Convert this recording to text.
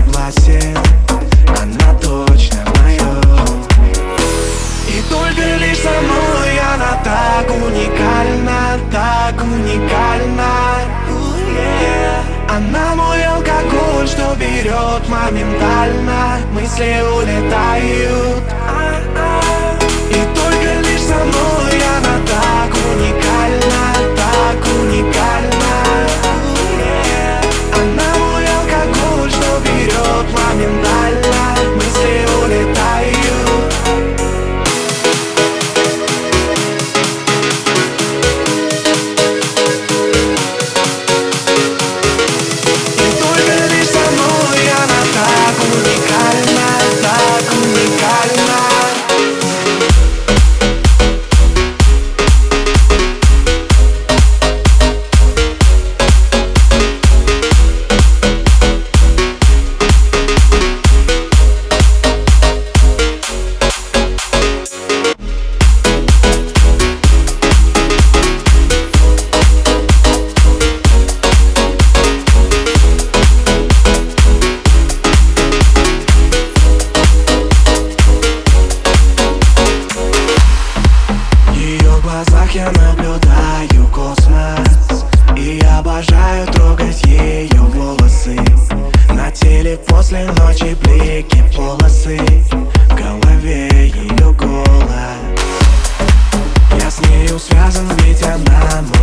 согласен, она точно моя. И только лишь со мной она так уникальна, так уникальна. Она мой алкоголь, что берет моментально, мысли улетают. И только лишь со мной она так уникальна, так уникальна. Она мой алкоголь, что берет моментально, мысли улетают. Я наблюдаю космос и обожаю трогать ее волосы. На теле после ночи блики, полосы, в голове ее голос. Я с нею связан, ведь она мой.